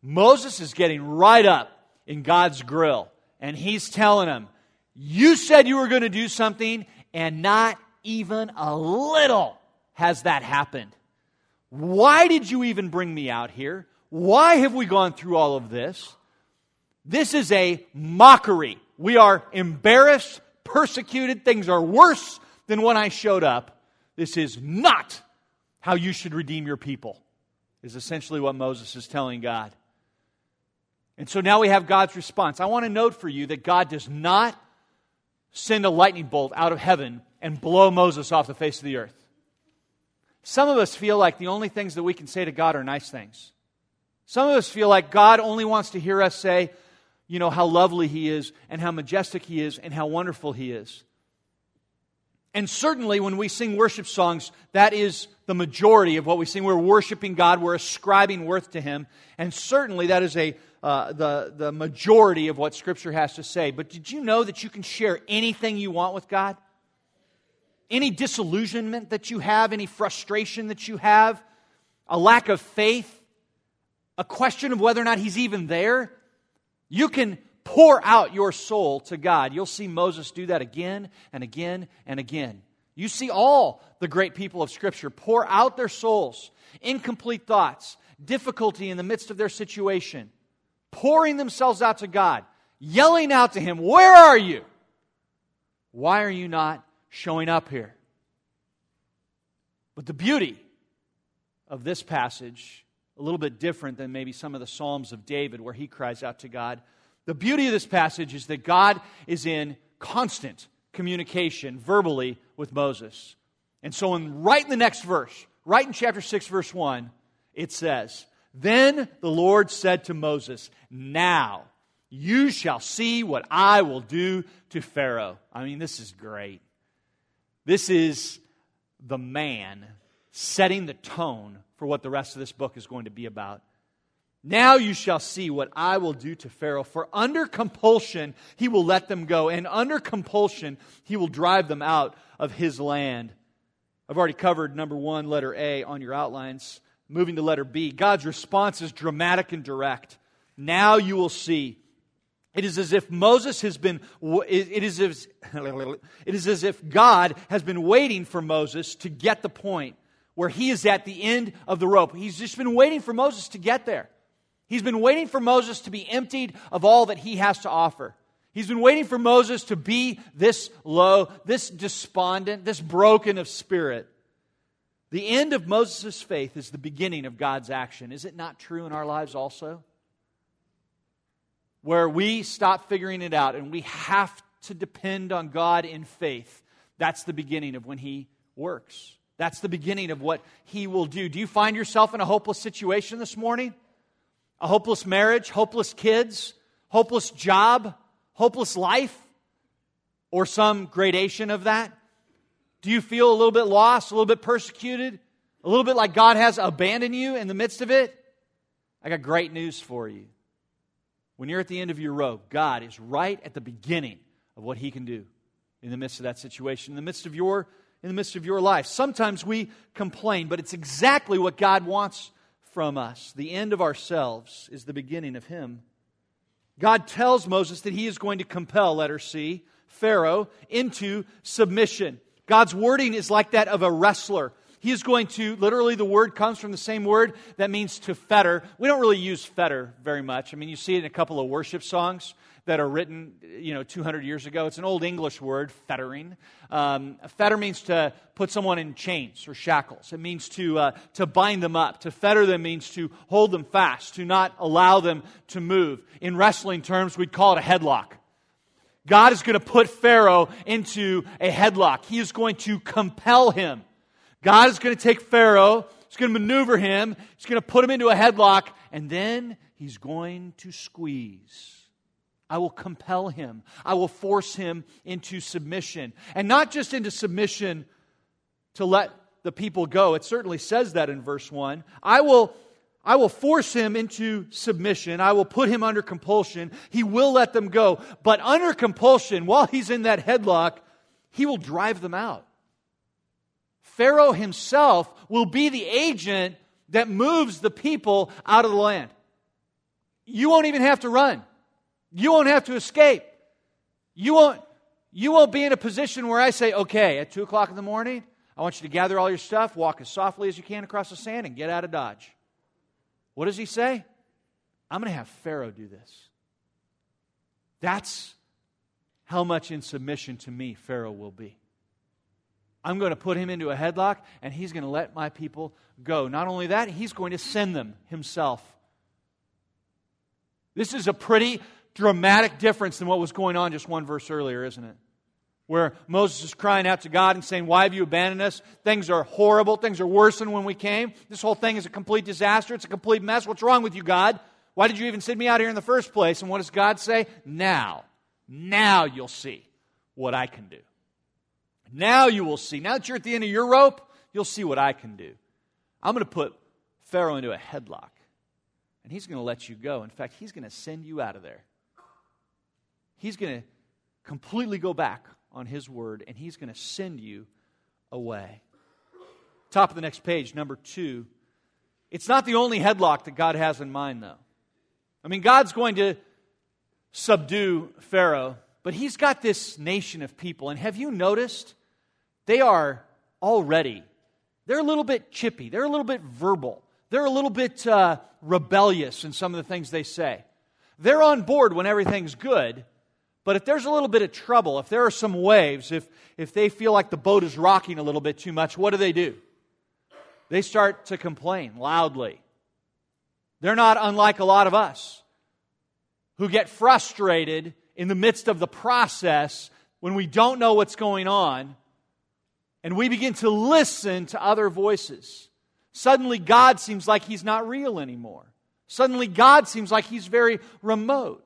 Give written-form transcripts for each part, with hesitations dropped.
Moses is getting right up in God's grill, and he's telling him, you said you were going to do something, and not even a little has that happened. Why did you even bring me out here? Why have we gone through all of this? This is a mockery. We are embarrassed, persecuted. Things are worse than when I showed up. This is not how you should redeem your people, is essentially what Moses is telling God. And so now we have God's response. I want to note for you that God does not send a lightning bolt out of heaven and blow Moses off the face of the earth. Some of us feel like the only things that we can say to God are nice things. Some of us feel like God only wants to hear us say, you know, how lovely He is and how majestic He is and how wonderful He is. And certainly when we sing worship songs, that is the majority of what we sing. We're worshiping God, we're ascribing worth to Him, and certainly that is the majority of what Scripture has to say. But did you know that you can share anything you want with God? Any disillusionment that you have, any frustration that you have, a lack of faith, a question of whether or not He's even there, you can pour out your soul to God. You'll see Moses do that again and again and again. You see all the great people of Scripture pour out their souls, incomplete thoughts, difficulty in the midst of their situation, pouring themselves out to God, yelling out to Him, "Where are you? Why are you not showing up here?" But the beauty of this passage, a little bit different than maybe some of the Psalms of David where he cries out to God. The beauty of this passage is that God is in constant communication verbally with Moses. And so right in the next verse, right in chapter 6, verse 1, it says, "Then the Lord said to Moses, 'Now you shall see what I will do to Pharaoh.'" I mean, this is great. This is the man setting the tone for what the rest of this book is going to be about. "Now you shall see what I will do to Pharaoh, for under compulsion he will let them go, and under compulsion he will drive them out of his land." I've already covered number 1, letter A, on your outlines. Moving to letter B, God's response is dramatic and direct. Now you will see. It is as if Moses has been. It is as if God has been waiting for Moses to get the point where he is at the end of the rope. He's just been waiting for Moses to get there. He's been waiting for Moses to be emptied of all that he has to offer. He's been waiting for Moses to be this low, this despondent, this broken of spirit. The end of Moses' faith is the beginning of God's action. Is it not true in our lives also? Where we stop figuring it out and we have to depend on God in faith. That's the beginning of when He works. That's the beginning of what He will do. Do you find yourself in a hopeless situation this morning? A hopeless marriage, hopeless kids, hopeless job, hopeless life? Or some gradation of that? Do you feel a little bit lost, a little bit persecuted? A little bit like God has abandoned you in the midst of it? I got great news for you. When you're at the end of your rope, God is right at the beginning of what He can do in the midst of that situation, in the midst of your life. Sometimes we complain, but it's exactly what God wants from us. The end of ourselves is the beginning of Him. God tells Moses that He is going to compel, letter C, Pharaoh into submission. God's wording is like that of a wrestler. He is going to, literally the word comes from the same word that means to fetter. We don't really use fetter very much. I mean, you see it in a couple of worship songs that are written, 200 years ago. It's an old English word, fettering. Fetter means to put someone in chains or shackles. It means to bind them up. To fetter them means to hold them fast, to not allow them to move. In wrestling terms, we'd call it a headlock. God is going to put Pharaoh into a headlock. He is going to compel him. God is going to take Pharaoh, He's going to maneuver him, He's going to put him into a headlock, and then He's going to squeeze. I will compel him. I will force him into submission. And not just into submission to let the people go. It certainly says that in verse 1. I will force him into submission. I will put him under compulsion. He will let them go. But under compulsion, while he's in that headlock, He will drive them out. Pharaoh himself will be the agent that moves the people out of the land. you won't even have to run. You won't have to escape. You won't be in a position where I say, okay, at 2 o'clock in the morning, I want you to gather all your stuff, walk as softly as you can across the sand, and get out of Dodge. What does he say? I'm going to have Pharaoh do this. That's how much in submission to me Pharaoh will be. I'm going to put him into a headlock, and he's going to let my people go. Not only that, he's going to send them himself. This is a pretty dramatic difference than what was going on just one verse earlier, isn't it? Where Moses is crying out to God and saying, why have you abandoned us? Things are horrible. Things are worse than when we came. This whole thing is a complete disaster. It's a complete mess. What's wrong with you, God? Why did you even send me out here in the first place? And what does God say? Now you'll see what I can do. Now you will see. Now that you're at the end of your rope, you'll see what I can do. I'm going to put Pharaoh into a headlock, and he's going to let you go. In fact, he's going to send you out of there. He's going to completely go back on his word, and he's going to send you away. Top of the next page, number 2. It's not the only headlock that God has in mind, though. I mean, God's going to subdue Pharaoh, but he's got this nation of people. And have you noticed? They're a little bit chippy. They're a little bit verbal. They're a little bit rebellious in some of the things they say. They're on board when everything's good, but if there's a little bit of trouble, if there are some waves, if they feel like the boat is rocking a little bit too much, what do? They start to complain loudly. They're not unlike a lot of us who get frustrated in the midst of the process when we don't know what's going on, and we begin to listen to other voices. Suddenly God seems like He's not real anymore. Suddenly God seems like He's very remote.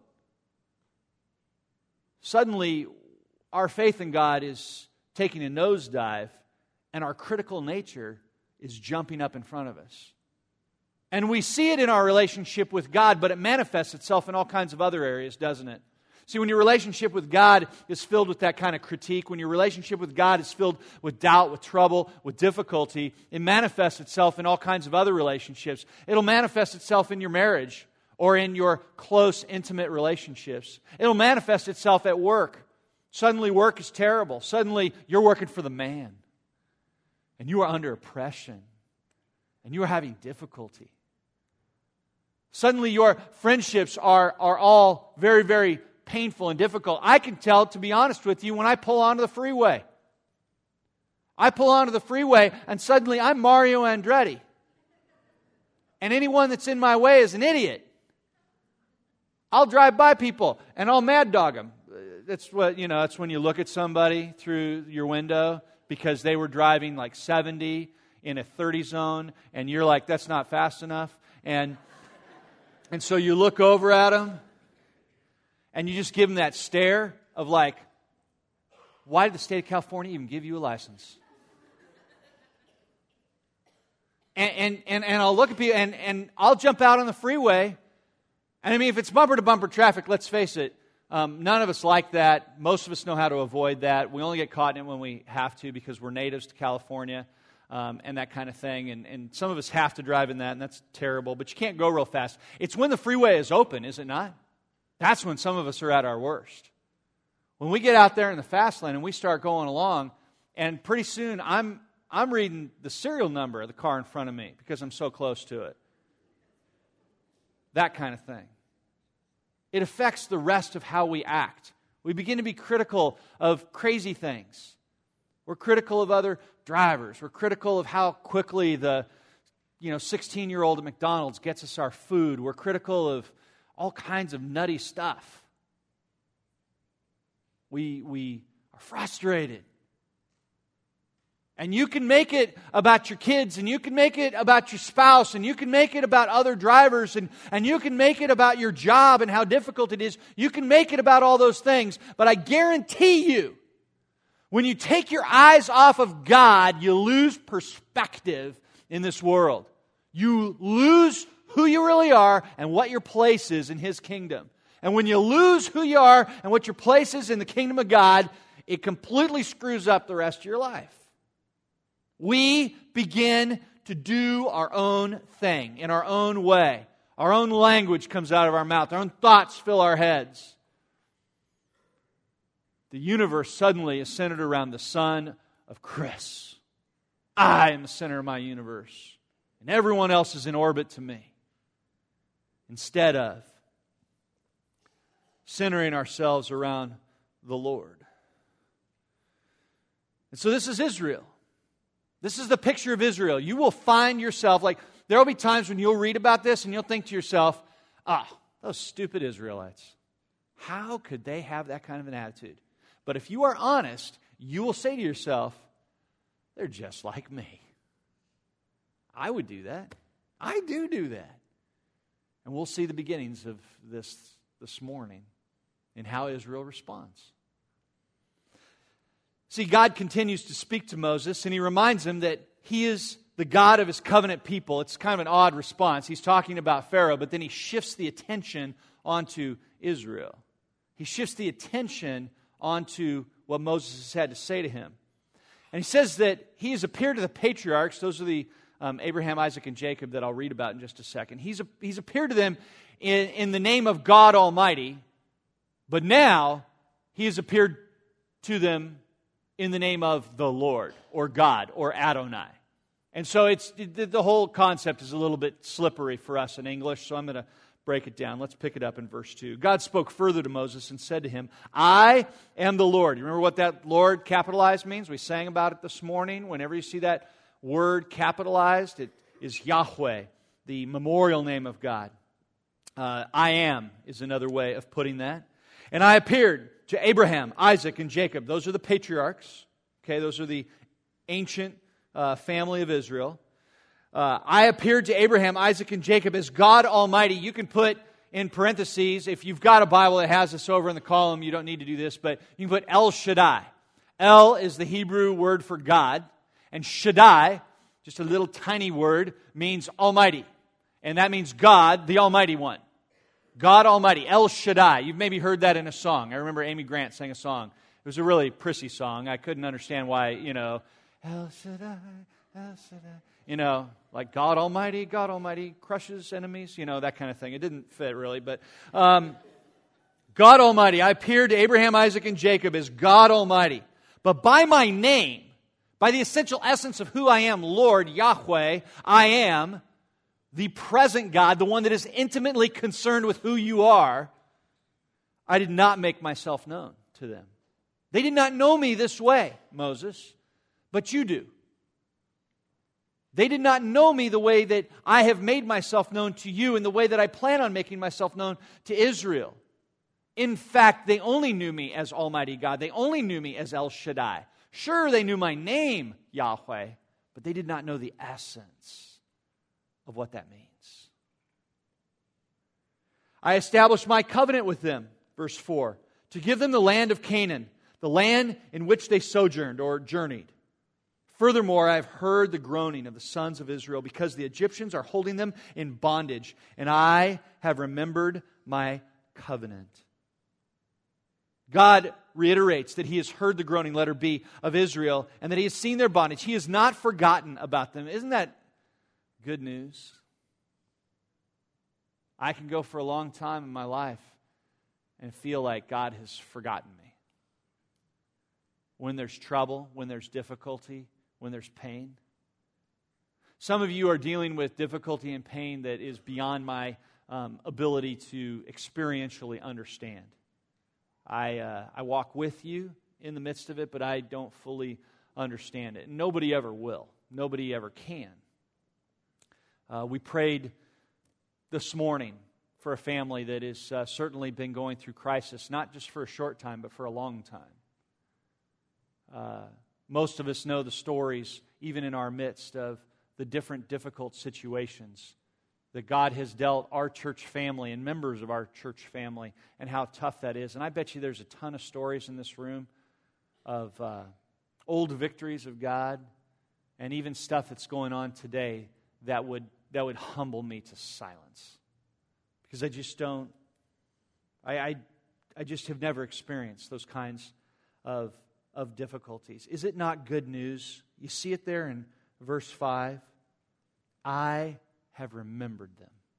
Suddenly our faith in God is taking a nosedive, and our critical nature is jumping up in front of us. And we see it in our relationship with God, but it manifests itself in all kinds of other areas, doesn't it? See, when your relationship with God is filled with that kind of critique, when your relationship with God is filled with doubt, with trouble, with difficulty, it manifests itself in all kinds of other relationships. It'll manifest itself in your marriage or in your close, intimate relationships. It'll manifest itself at work. Suddenly work is terrible. Suddenly you're working for the man. And you are under oppression. And you are having difficulty. Suddenly your friendships are all very, very painful and difficult. I can tell, to be honest with you, when I pull onto the freeway. I pull onto the freeway and suddenly I'm Mario Andretti. And anyone that's in my way is an idiot. I'll drive by people and I'll mad dog them. That's when you look at somebody through your window because they were driving like 70 in a 30 zone and you're like, that's not fast enough. And so you look over at them and you just give them that stare of like, why did the state of California even give you a license? And I'll look at people and I'll jump out on the freeway. And I mean, if it's bumper to bumper traffic, let's face it, none of us like that. Most of us know how to avoid that. We only get caught in it when we have to because we're natives to California. And that kind of thing. And some of us have to drive in that, and that's terrible. But you can't go real fast. It's when the freeway is open, is it not? That's when some of us are at our worst. When we get out there in the fast lane and we start going along, and pretty soon I'm reading the serial number of the car in front of me because I'm so close to it. That kind of thing. It affects the rest of how we act. We begin to be critical of crazy things. We're critical of other drivers. We're critical of how quickly the 16-year-old at McDonald's gets us our food. We're critical of all kinds of nutty stuff. We are frustrated. And you can make it about your kids, and you can make it about your spouse, and you can make it about other drivers, and you can make it about your job and how difficult it is. You can make it about all those things, but I guarantee you, when you take your eyes off of God, you lose perspective in this world. You lose who you really are and what your place is in His kingdom. And when you lose who you are and what your place is in the kingdom of God, it completely screws up the rest of your life. We begin to do our own thing in our own way. Our own language comes out of our mouth. Our own thoughts fill our heads. The universe suddenly is centered around the son of Chris. I am the center of my universe. And everyone else is in orbit to me. Instead of centering ourselves around the Lord. And so this is Israel. This is the picture of Israel. You will find yourself, like, there will be times when you'll read about this and you'll think to yourself, those stupid Israelites. How could they have that kind of an attitude? But if you are honest, you will say to yourself, they're just like me. I would do that. I do that. And we'll see the beginnings of this morning in how Israel responds. See, God continues to speak to Moses, and He reminds him that He is the God of His covenant people. It's kind of an odd response. He's talking about Pharaoh, but then He shifts the attention onto Israel. He shifts the attention onto what Moses has had to say to him. And He says that He has appeared to the patriarchs. Those are the Abraham, Isaac, and Jacob that I'll read about in just a second. He's appeared to them in the name of God Almighty, but now He has appeared to them in the name of the Lord, or God, or Adonai. And so the whole concept is a little bit slippery for us in English, so I'm going to break it down. Let's pick it up in verse 2. God spoke further to Moses and said to him, I am the Lord. You remember what that Lord capitalized means? We sang about it this morning. Whenever you see that word capitalized, it is Yahweh, the memorial name of God. I am is another way of putting that. And I appeared to Abraham, Isaac, and Jacob. Those are the patriarchs. Okay, those are the ancient family of Israel. I appeared to Abraham, Isaac, and Jacob as God Almighty. You can put in parentheses, if you've got a Bible that has this over in the column, you don't need to do this, but you can put El Shaddai. El is the Hebrew word for God, and Shaddai, just a little tiny word, means Almighty. And that means God, the Almighty One. God Almighty, El Shaddai. You've maybe heard that in a song. I remember Amy Grant sang a song. It was a really prissy song. I couldn't understand why, El Shaddai, El Shaddai. Like God Almighty crushes enemies, that kind of thing. It didn't fit really, but God Almighty, I appeared to Abraham, Isaac, and Jacob as God Almighty. But by my name, by the essential essence of who I am, Lord, Yahweh, I am the present God, the one that is intimately concerned with who you are, I did not make myself known to them. They did not know me this way, Moses, but you do. They did not know me the way that I have made myself known to you and the way that I plan on making myself known to Israel. In fact, they only knew me as Almighty God. They only knew me as El Shaddai. Sure, they knew my name, Yahweh, but they did not know the essence of what that means. I established my covenant with them, verse 4, to give them the land of Canaan, the land in which they sojourned or journeyed. Furthermore, I have heard the groaning of the sons of Israel because the Egyptians are holding them in bondage, and I have remembered my covenant. God reiterates that He has heard the groaning, letter B, of Israel, and that He has seen their bondage. He has not forgotten about them. Isn't that good news? I can go for a long time in my life and feel like God has forgotten me. When there's trouble, when there's difficulty, when there's pain. Some of you are dealing with difficulty and pain that is beyond my ability to experientially understand. I walk with you in the midst of it, but I don't fully understand it. Nobody ever will. Nobody ever can. We prayed this morning for a family that has certainly been going through crisis, not just for a short time, but for a long time. Most of us know the stories, even in our midst, of the different difficult situations that God has dealt our church family and members of our church family, and how tough that is. And I bet you there's a ton of stories in this room of old victories of God, and even stuff that's going on today that would humble me to silence. Because I just don't, I just have never experienced those kinds of difficulties. Is it not good news? You see it there in verse 5. I have remembered them.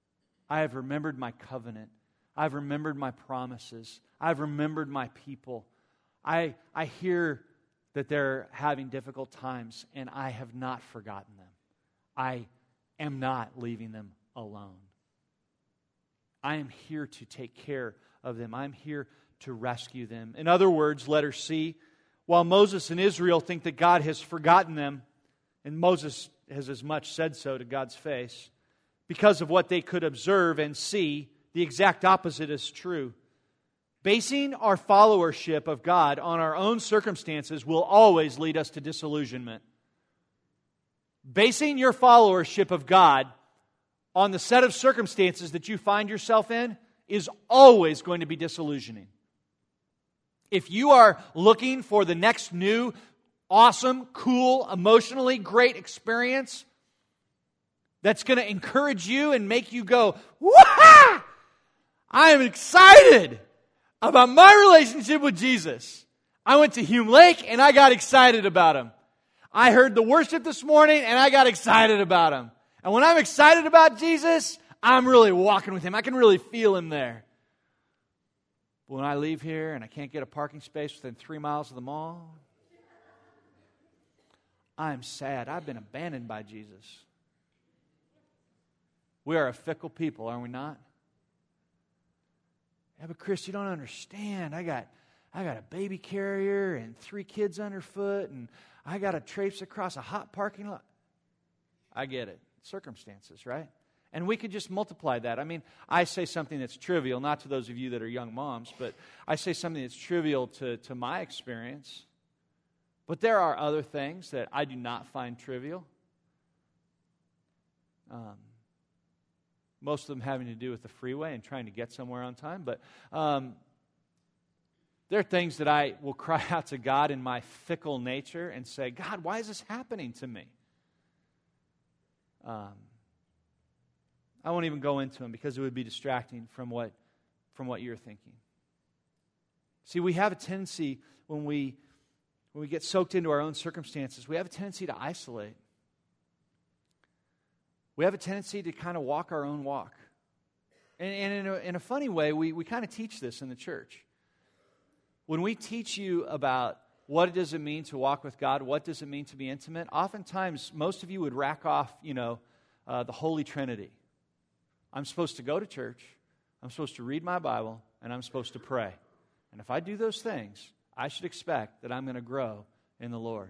I have remembered my covenant. I've remembered my promises. I've remembered my people. I hear that they're having difficult times, and I have not forgotten them. I am not leaving them alone. I am here to take care of them. I'm here to rescue them. In other words, letter C, while Moses and Israel think that God has forgotten them, and Moses has as much said so to God's face, because of what they could observe and see, the exact opposite is true. Basing our followership of God on our own circumstances will always lead us to disillusionment. Basing your followership of God on the set of circumstances that you find yourself in is always going to be disillusioning. If you are looking for the next new, awesome, cool, emotionally great experience that's going to encourage you and make you go, "Wah! I am excited about my relationship with Jesus." I went to Hume Lake and I got excited about Him. I heard the worship this morning and I got excited about Him. And when I'm excited about Jesus, I'm really walking with Him. I can really feel Him there. But when I leave here and I can't get a parking space within 3 miles of the mall, I'm sad. I've been abandoned by Jesus. We are a fickle people, are we not? Yeah, but Chris, you don't understand. I got a baby carrier and 3 kids underfoot, and I got to traipse across a hot parking lot. I get it. Circumstances, right? And we could just multiply that. I mean, I say something that's trivial, not to those of you that are young moms, but I say something that's trivial to my experience. But there are other things that I do not find trivial. Most of them having to do with the freeway and trying to get somewhere on time. But there are things that I will cry out to God in my fickle nature and say, "God, why is this happening to me?" I won't even go into them because it would be distracting from what you're thinking. See, we have a tendency when we get soaked into our own circumstances, we have a tendency to isolate. We have a tendency to kind of walk our own walk. And in a funny way, we kind of teach this in the church. When we teach you about what does it mean to walk with God, what does it mean to be intimate, oftentimes most of you would rack off, the Holy Trinity. I'm supposed to go to church, I'm supposed to read my Bible, and I'm supposed to pray. And if I do those things, I should expect that I'm going to grow in the Lord.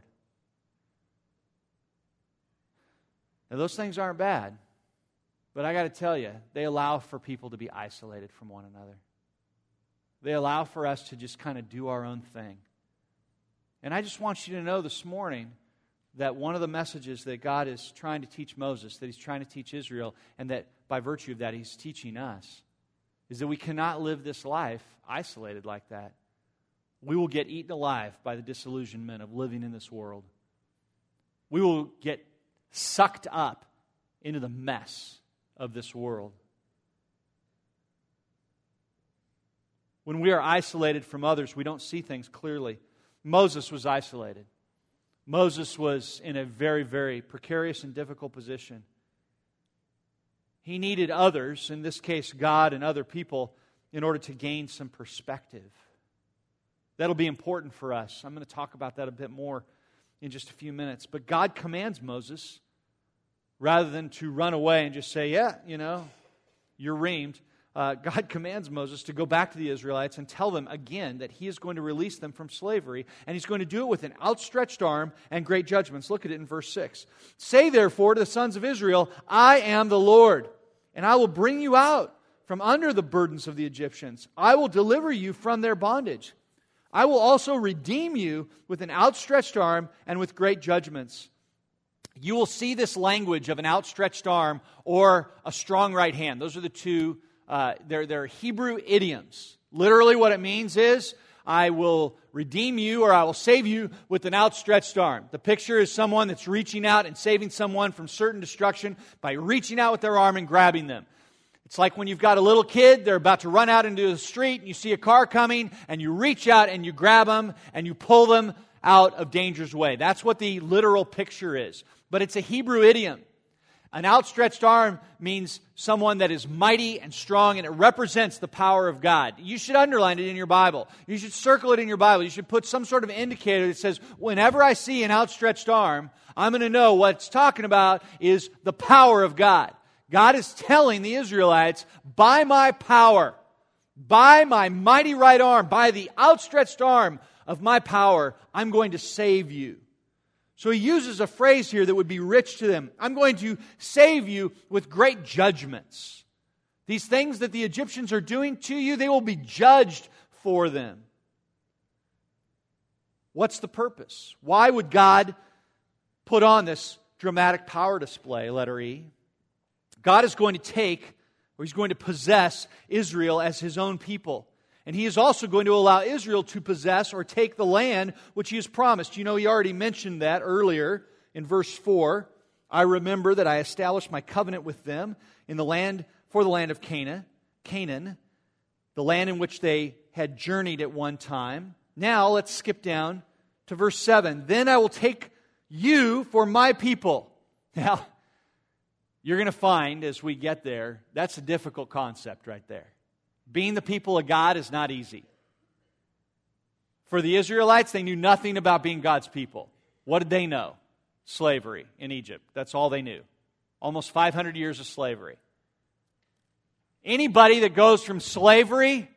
Now, those things aren't bad, but I got to tell you, they allow for people to be isolated from one another. They allow for us to just kind of do our own thing. And I just want you to know this morning that one of the messages that God is trying to teach Moses, that He's trying to teach Israel, and that by virtue of that He's teaching us, is that we cannot live this life isolated like that. We will get eaten alive by the disillusionment of living in this world. We will get sucked up into the mess of this world. When we are isolated from others, we don't see things clearly. Moses was isolated. Moses was in a very, very precarious and difficult position. He needed others, in this case God and other people, in order to gain some perspective. That'll be important for us. I'm going to talk about that a bit more in just a few minutes. But God commands Moses, rather than to run away and just say, "Yeah, you're reamed." God commands Moses to go back to the Israelites and tell them again that He is going to release them from slavery, and He's going to do it with an outstretched arm and great judgments. Look at it in verse 6. "Say therefore to the sons of Israel, I am the Lord, and I will bring you out from under the burdens of the Egyptians. I will deliver you from their bondage. I will also redeem you with an outstretched arm and with great judgments." You will see this language of an outstretched arm or a strong right hand. Those are the two. They're Hebrew idioms. Literally what it means is, I will redeem you or I will save you with an outstretched arm. The picture is someone that's reaching out and saving someone from certain destruction by reaching out with their arm and grabbing them. It's like when you've got a little kid, they're about to run out into the street and you see a car coming and you reach out and you grab them and you pull them out of danger's way. That's what the literal picture is. But it's a Hebrew idiom. An outstretched arm means someone that is mighty and strong, and it represents the power of God. You should underline it in your Bible. You should circle it in your Bible. You should put some sort of indicator that says, whenever I see an outstretched arm, I'm going to know what it's talking about is the power of God. God is telling the Israelites, by my power, by my mighty right arm, by the outstretched arm of my power, I'm going to save you. So he uses a phrase here that would be rich to them. I'm going to save you with great judgments. These things that the Egyptians are doing to you, they will be judged for them. What's the purpose? Why would God put on this dramatic power display, letter E? God is going to take, or He's going to possess Israel as His own people. And He is also going to allow Israel to possess or take the land which He has promised. You know, He already mentioned that earlier in verse 4. I remember that I established my covenant with them in the land, for the land of Canaan, the land in which they had journeyed at one time. Now let's skip down to verse 7. Then I will take you for my people. Now, you're going to find as we get there, that's a difficult concept right there. Being the people of God is not easy. For the Israelites, they knew nothing about being God's people. What did they know? Slavery in Egypt. That's all they knew. Almost 500 years of slavery. Anybody that goes from slavery,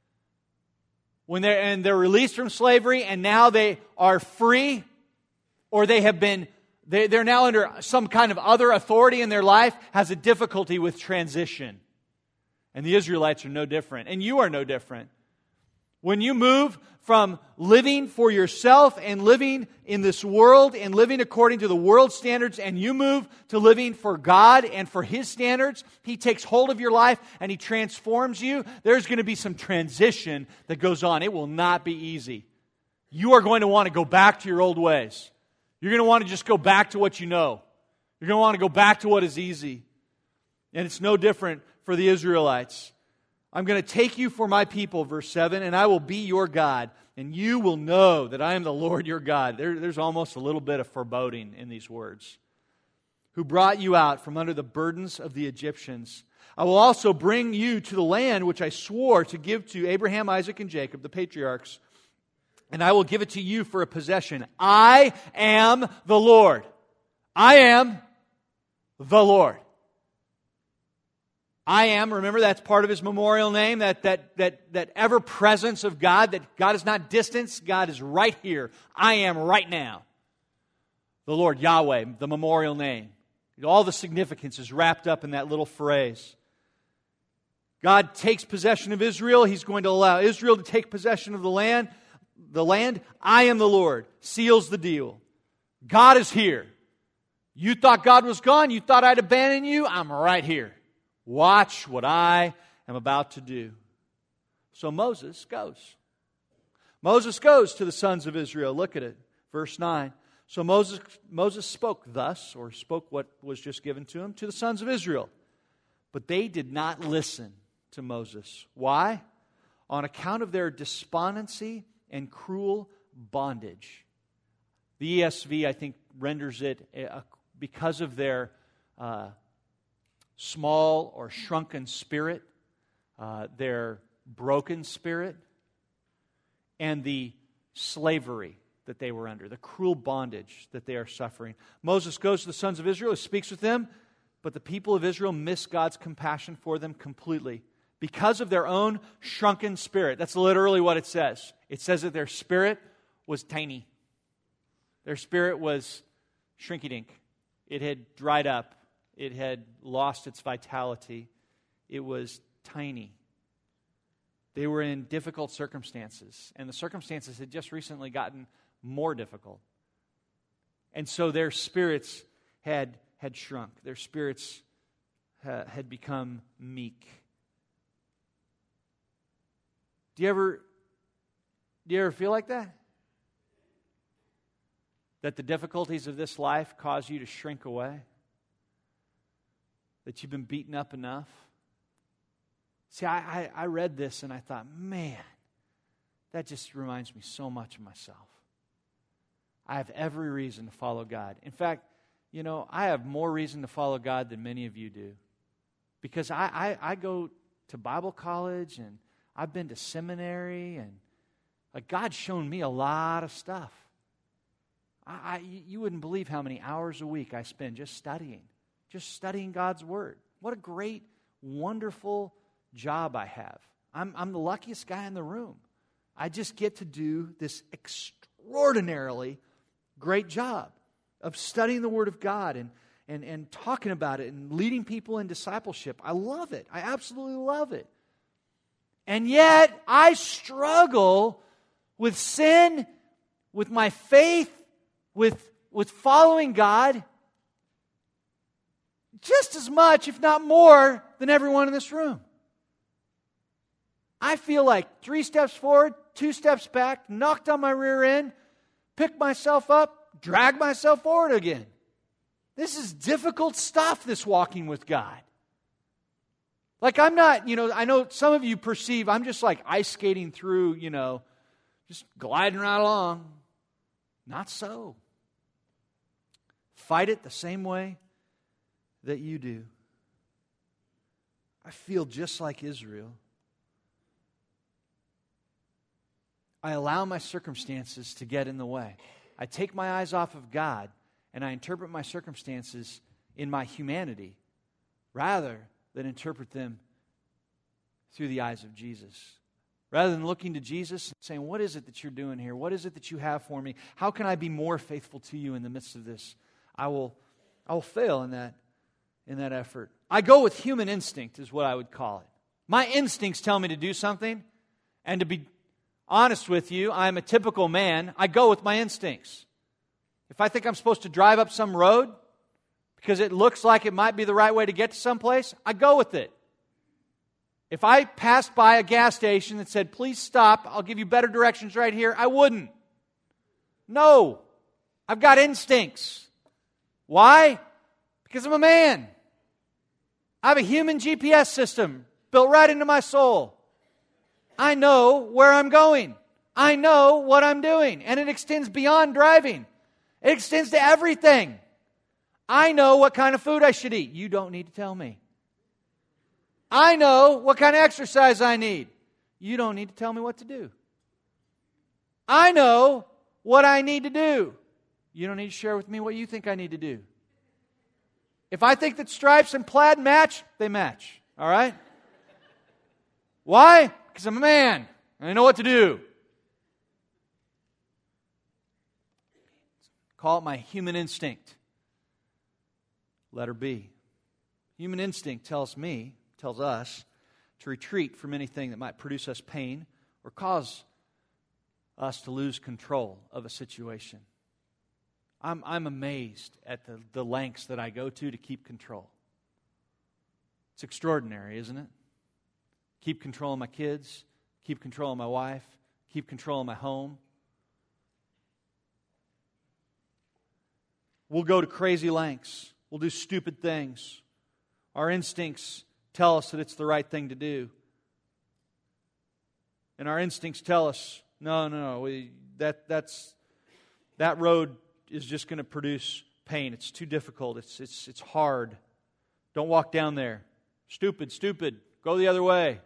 when they're released from slavery and now they are free, or they're now under some kind of other authority in their life, has a difficulty with transition. And the Israelites are no different. And you are no different. When you move from living for yourself and living in this world and living according to the world's standards, and you move to living for God and for His standards, He takes hold of your life and He transforms you. There's going to be some transition that goes on. It will not be easy. You are going to want to go back to your old ways. You're going to want to just go back to what you know. You're going to want to go back to what is easy. And it's no different for the Israelites. I'm going to take you for my people, verse 7, and I will be your God, and you will know that I am the Lord your God. There's almost a little bit of foreboding in these words. Who brought you out from under the burdens of the Egyptians. I will also bring you to the land which I swore to give to Abraham, Isaac, and Jacob, the patriarchs, and I will give it to you for a possession. I am the Lord. I am the Lord. I am, remember that's part of His memorial name, that ever-presence of God, that God is not distant, God is right here. I am right now. The Lord, Yahweh, the memorial name. All the significance is wrapped up in that little phrase. God takes possession of Israel. He's going to allow Israel to take possession of the land. I am the Lord, seals the deal. God is here. You thought God was gone? You thought I'd abandon you? I'm right here. Watch what I am about to do. So Moses goes. Moses goes to the sons of Israel. Look at it. Verse 9. So Moses spoke thus, or spoke what was just given to him, to the sons of Israel. But they did not listen to Moses. Why? On account of their despondency and cruel bondage. The ESV, I think, renders it because of their small or shrunken spirit, their broken spirit, and the slavery that they were under, the cruel bondage that they are suffering. Moses goes to the sons of Israel, speaks with them, but the people of Israel miss God's compassion for them completely because of their own shrunken spirit. That's literally what it says. It says that their spirit was tiny. Their spirit was shrinky-dink. It had dried up. It had lost its vitality. It was tiny. They were in difficult circumstances, and the circumstances had just recently gotten more difficult. And so their spirits had shrunk. Their spirits had become meek. Do you ever feel like that? That the difficulties of this life cause you to shrink away? That you've been beaten up enough? See, I read this and I thought, man, that just reminds me so much of myself. I have every reason to follow God. In fact, I have more reason to follow God than many of you do. Because I go to Bible college, and I've been to seminary, and God's shown me a lot of stuff. You wouldn't believe how many hours a week I spend just studying God's Word. What a great, wonderful job I have. I'm the luckiest guy in the room. I just get to do this extraordinarily great job of studying the Word of God and talking about it and leading people in discipleship. I love it. I absolutely love it. And yet, I struggle with sin, with my faith, with following God, just as much, if not more, than everyone in this room. I feel like 3 steps forward, 2 steps back, knocked on my rear end, pick myself up, drag myself forward again. This is difficult stuff, this walking with God. I'm not, I know some of you perceive I'm just like ice skating through, just gliding right along. Not so. Fight it the same way that you do. I feel just like Israel. I allow my circumstances to get in the way. I take my eyes off of God and I interpret my circumstances in my humanity rather than interpret them through the eyes of Jesus. Rather than looking to Jesus and saying, what is it that you're doing here? What is it that you have for me? How can I be more faithful to you in the midst of this? I will fail in that effort. I go with human instinct is what I would call it. My instincts tell me to do something, and to be honest with you, I'm a typical man. I go with my instincts. If I think I'm supposed to drive up some road because it looks like it might be the right way to get to someplace, I go with it. If I passed by a gas station that said, please stop, I'll give you better directions right here, I wouldn't. No. I've got instincts. Why? Because I'm a man. I have a human GPS system built right into my soul. I know where I'm going. I know what I'm doing. And it extends beyond driving. It extends to everything. I know what kind of food I should eat. You don't need to tell me. I know what kind of exercise I need. You don't need to tell me what to do. I know what I need to do. You don't need to share with me what you think I need to do. If I think that stripes and plaid match, they match. All right? Why? Because I'm a man and I know what to do. Call it my human instinct. Letter B. Human instinct tells us to retreat from anything that might produce us pain or cause us to lose control of a situation. I'm amazed at the lengths that I go to keep control. It's extraordinary, isn't it? Keep control of my kids, keep control of my wife, keep control of my home. We'll go to crazy lengths. We'll do stupid things. Our instincts tell us that it's the right thing to do. And our instincts tell us, no, that road is just going to produce pain. It's too difficult. It's hard. Don't walk down there. Stupid. Go the other way.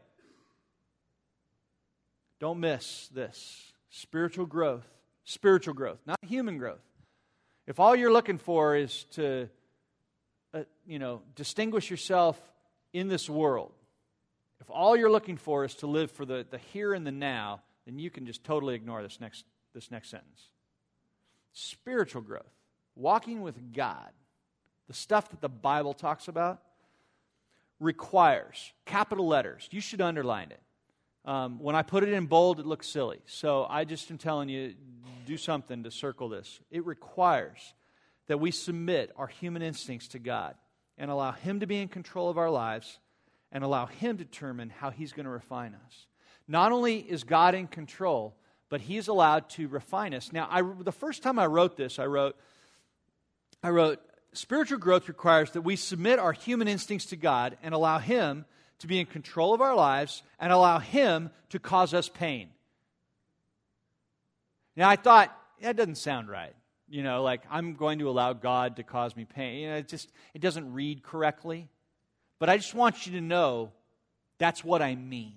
Don't miss this. Spiritual growth, not human growth. If all you're looking for is to, distinguish yourself in this world, if all you're looking for is to live for the here and the now, then you can just totally ignore this next sentence. Spiritual growth, walking with God, the stuff that the Bible talks about, requires capital letters. You should underline it. When I put it in bold, it looks silly. So I just am telling you, do something to circle this. It requires that we submit our human instincts to God and allow Him to be in control of our lives and allow Him to determine how He's going to refine us. Not only is God in control, but He is allowed to refine us. Now, the first time I wrote this, I wrote, spiritual growth requires that we submit our human instincts to God and allow Him to be in control of our lives and allow Him to cause us pain. Now, I thought, that doesn't sound right. like I'm going to allow God to cause me pain. It doesn't read correctly. But I just want you to know that's what I mean.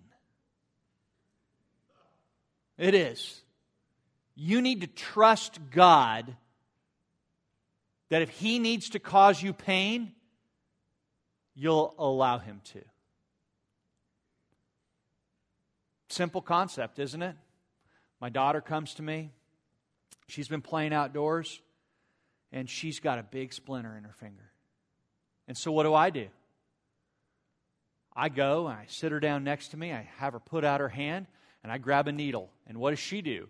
It is. You need to trust God that if He needs to cause you pain, you'll allow Him to. Simple concept, isn't it? My daughter comes to me. She's been playing outdoors, and she's got a big splinter in her finger. And so what do? I go, and I sit her down next to me. I have her put out her hand, and I grab a needle. And what does she do?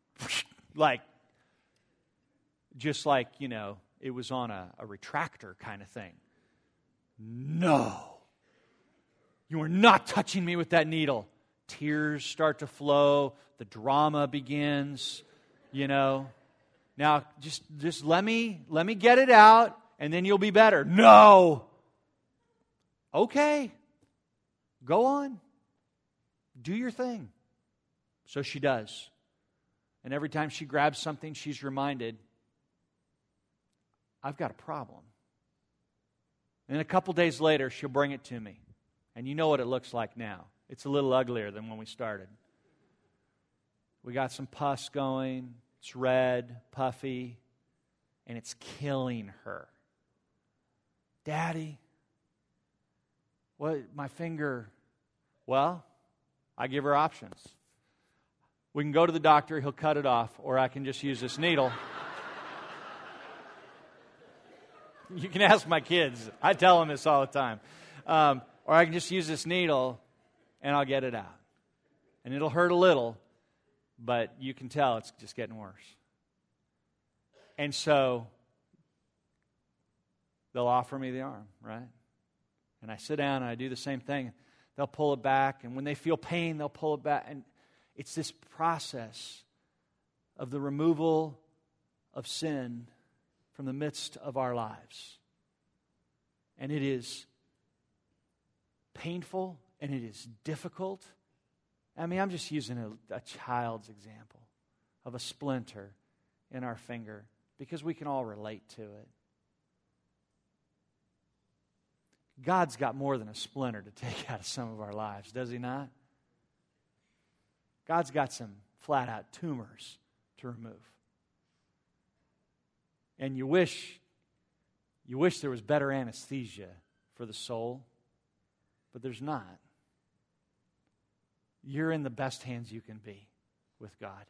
Just like, it was on a retractor kind of thing. No. You are not touching me with that needle. Tears start to flow. The drama begins, Now, just let me get it out, and then you'll be better. No. Okay. Go on. Do your thing. So she does. And every time she grabs something, she's reminded, I've got a problem. And a couple days later, she'll bring it to me. And you know what it looks like now. It's a little uglier than when we started. We got some pus going. It's red, puffy, and it's killing her. Daddy, what? My finger. Well, I give her options. We can go to the doctor, he'll cut it off, or I can just use this needle. You can ask my kids. I tell them this all the time. Or I can just use this needle, and I'll get it out. And it'll hurt a little, but you can tell it's just getting worse. And so they'll offer me the arm, right? And I sit down and I do the same thing. They'll pull it back, and when they feel pain, they'll pull it back. And it's this process of the removal of sin from the midst of our lives. And it is painful, and it is difficult. I mean, I'm just using a child's example of a splinter in our finger because we can all relate to it. God's got more than a splinter to take out of some of our lives, does He not? God's got some flat-out tumors to remove. And you wish there was better anesthesia for the soul, but there's not. You're in the best hands you can be with God.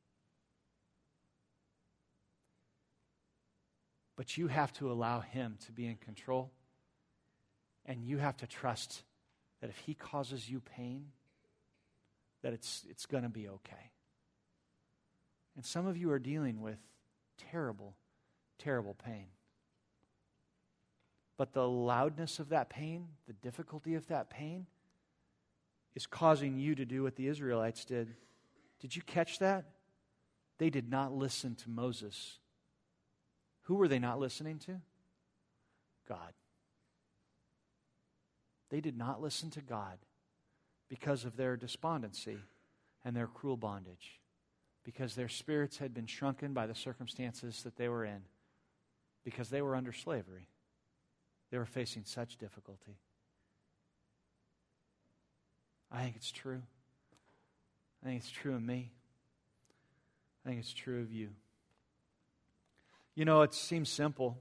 But you have to allow Him to be in control, and you have to trust that if He causes you pain, that it's going to be okay. And some of you are dealing with terrible, terrible pain. But the loudness of that pain, the difficulty of that pain, is causing you to do what the Israelites did. Did you catch that? They did not listen to Moses. Who were they not listening to? God. They did not listen to God because of their despondency and their cruel bondage, because their spirits had been shrunken by the circumstances that they were in, because they were under slavery. They were facing such difficulty. I think it's true. I think it's true of me. I think it's true of you. You know, it seems simple.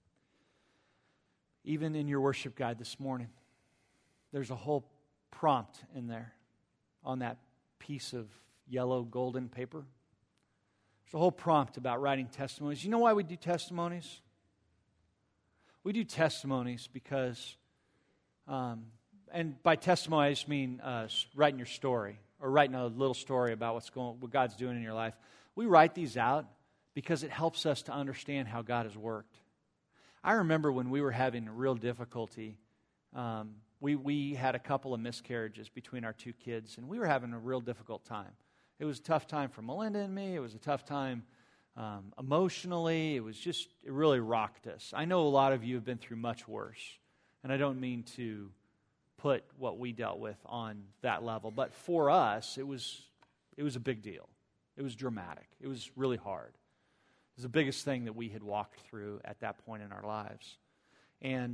Even in your worship guide this morning, there's a whole prompt in there on that piece of yellow golden paper. There's a whole prompt about writing testimonies. You know why we do testimonies? We do testimonies because, and by testimony I just mean writing your story or writing a little story about what God's doing in your life. We write these out because it helps us to understand how God has worked. I remember when we were having real difficulty. We had a couple of miscarriages between our two kids, and we were having a real difficult time. It was a tough time for Melinda and me. It was a tough time emotionally. It really rocked us. I know a lot of you have been through much worse, and I don't mean to put what we dealt with on that level, but for us, it was a big deal. It was dramatic. It was really hard. was the biggest thing that we had walked through at that point in our lives. And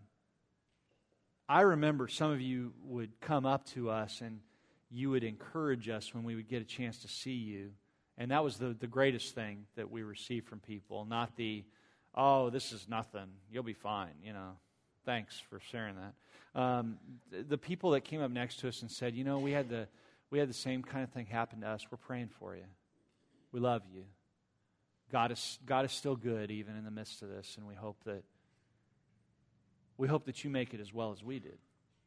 I remember some of you would come up to us and you would encourage us when we would get a chance to see you. And that was the greatest thing that we received from people, not the, oh, this is nothing, you'll be fine, thanks for sharing that. The people that came up next to us and said, we had the same kind of thing happen to us. We're praying for you. We love you. God is still good even in the midst of this, and we hope that you make it as well as we did.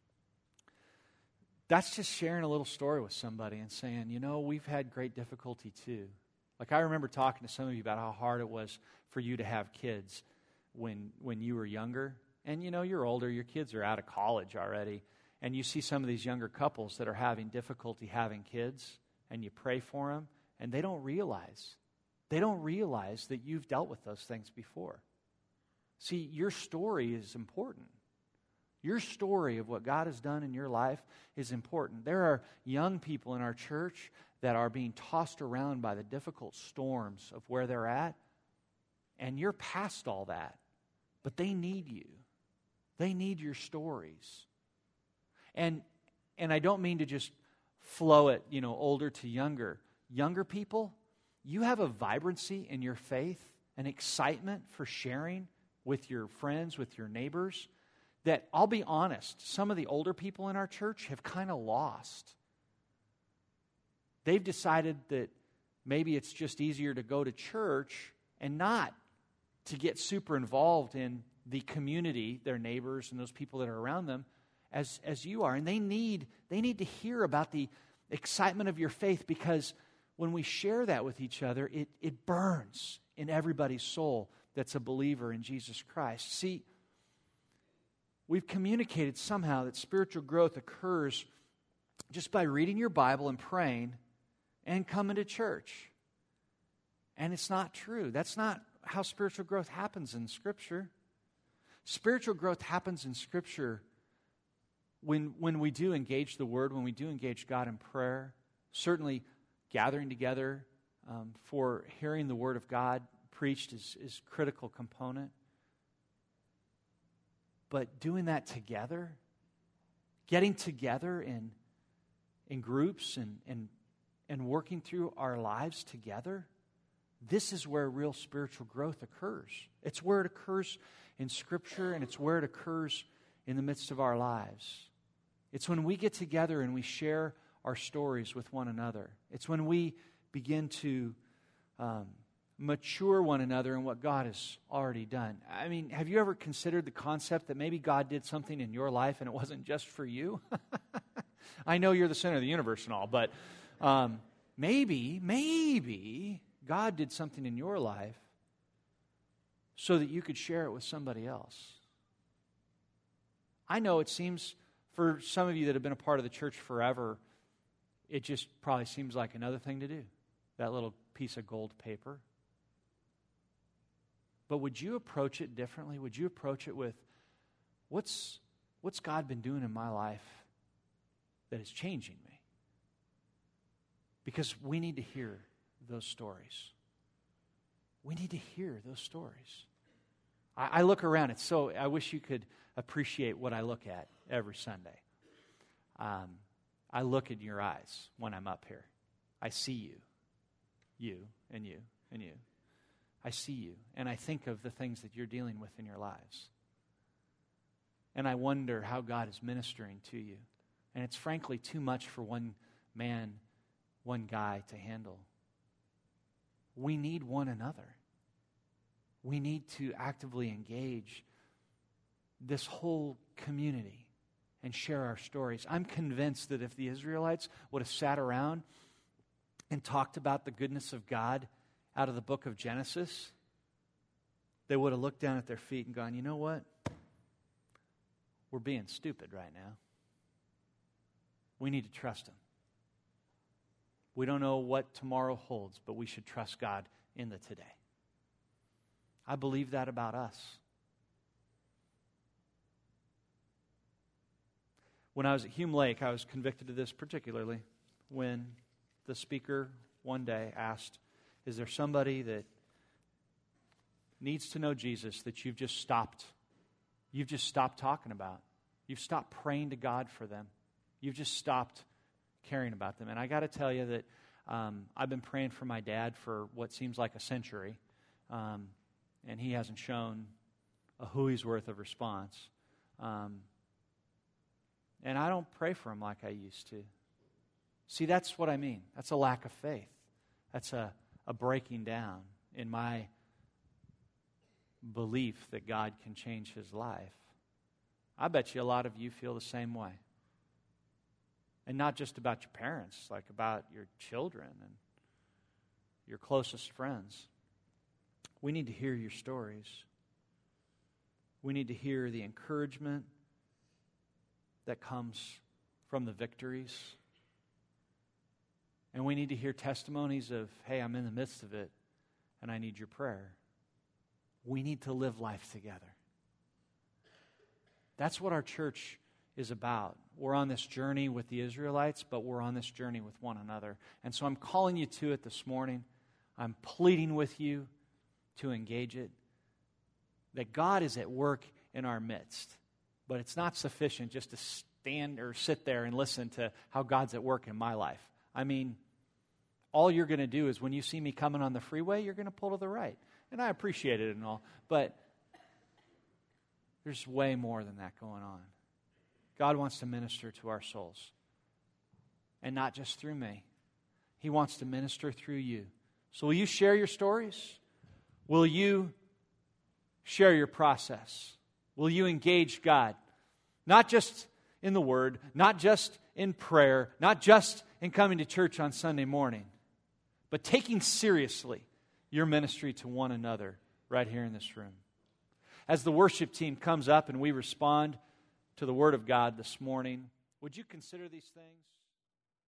That's just sharing a little story with somebody and saying, we've had great difficulty too. Like I remember talking to some of you about how hard it was for you to have kids when you were younger. And you're older, your kids are out of college already. And you see some of these younger couples that are having difficulty having kids, and you pray for them, and they don't realize that you've dealt with those things before. See, your story is important. Your story of what God has done in your life is important. There are young people in our church that are being tossed around by the difficult storms of where they're at, and you're past all that. But they need you. They need your stories. And I don't mean to just flow it, older to younger. Younger people, you have a vibrancy in your faith, an excitement for sharing with your friends, with your neighbors, that I'll be honest, some of the older people in our church have kind of lost. They've decided that maybe it's just easier to go to church and not to get super involved in the community, their neighbors and those people that are around them, as you are. And they need to hear about the excitement of your faith, because when we share that with each other, it burns in everybody's soul that's a believer in Jesus Christ. See, we've communicated somehow that spiritual growth occurs just by reading your Bible and praying and coming to church. And it's not true. That's not how spiritual growth happens in Scripture. Spiritual growth happens in Scripture when we do engage the Word, when we do engage God in prayer, certainly gathering together for hearing the Word of God preached is a critical component. But doing that together, getting together in groups and working through our lives together, this is where real spiritual growth occurs. It's where it occurs in Scripture, and it's where it occurs in the midst of our lives. It's when we get together and we share our stories with one another. It's when we begin to mature one another in what God has already done. I mean, have you ever considered the concept that maybe God did something in your life and it wasn't just for you? I know you're the center of the universe and all, but maybe God did something in your life so that you could share it with somebody else. I know it seems, for some of you that have been a part of the church forever, it just probably seems like another thing to do, that little piece of gold paper. But would you approach it differently? Would you approach it with, what's God been doing in my life that is changing me? Because we need to hear those stories. We need to hear those stories. I look around, I wish you could appreciate what I look at every Sunday. I look in your eyes when I'm up here. I see you, and you. I see you, and I think of the things that you're dealing with in your lives. And I wonder how God is ministering to you. And it's frankly too much for one man, one guy to handle. We need one another. We need to actively engage this whole community and share our stories. I'm convinced that if the Israelites would have sat around and talked about the goodness of God out of the book of Genesis, they would have looked down at their feet and gone, you know what? We're being stupid right now. We need to trust Him. We don't know what tomorrow holds, but we should trust God in the today. I believe that about us. When I was at Hume Lake, I was convicted of this particularly when the speaker one day asked, is there somebody that needs to know Jesus that you've just stopped talking about. You've stopped praying to God for them. You've just stopped caring about them. And I got to tell you that I've been praying for my dad for what seems like a century, and he hasn't shown a hooey's worth of response. And I don't pray for him like I used to. See, that's what I mean. That's a lack of faith. That's a breaking down in my belief that God can change his life. I bet you a lot of you feel the same way. And not just about your parents, like about your children and your closest friends. We need to hear your stories. We need to hear the encouragement that comes from the victories. And we need to hear testimonies of, hey, I'm in the midst of it, and I need your prayer. We need to live life together. That's what our church is about. We're on this journey with the Israelites, but we're on this journey with one another. And so I'm calling you to it this morning. I'm pleading with you to engage it. That God is at work in our midst. But it's not sufficient just to stand or sit there and listen to how God's at work in my life. I mean, all you're going to do is when you see me coming on the freeway, you're going to pull to the right. And I appreciate it and all, but there's way more than that going on. God wants to minister to our souls. And not just through me. He wants to minister through you. So will you share your stories? Will you share your process? Will you engage God? Not just in the Word, not just in prayer, not just in coming to church on Sunday morning, but taking seriously your ministry to one another right here in this room. As the worship team comes up and we respond to the Word of God this morning, would you consider these things?